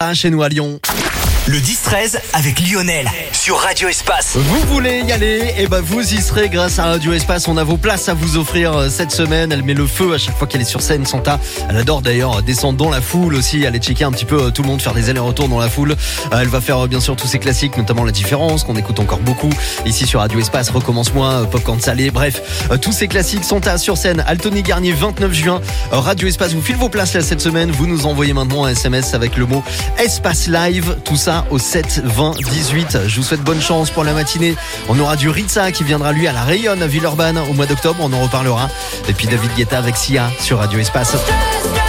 Chez nous à Lyon. Le 10-13 avec Lionel sur Radio Espace. Vous voulez y aller? Et vous y serez grâce à Radio Espace. On a vos places à vous offrir cette semaine. Elle met le feu à chaque fois qu'elle est sur scène, Santa. Elle adore d'ailleurs descendre dans la foule aussi, aller checker un petit peu tout le monde, faire des allers-retours dans la foule. Elle va faire bien sûr tous ses classiques, notamment La Différence, qu'on écoute encore beaucoup ici sur Radio Espace. Recommence-moi, Popcorn Salé, bref, tous ces classiques. Santa sur scène, Altony Garnier, 29 juin. Radio Espace vous file vos places là cette semaine. Vous nous envoyez maintenant un SMS avec le mot Espace Live, tout ça au 7 20 18. Je vous souhaite bonne chance pour la matinée. On aura du Ritza qui viendra lui à la Rayonne à Villeurbanne au mois d'octobre, on en reparlera. Et puis David Guetta avec Sia sur Radio Espace.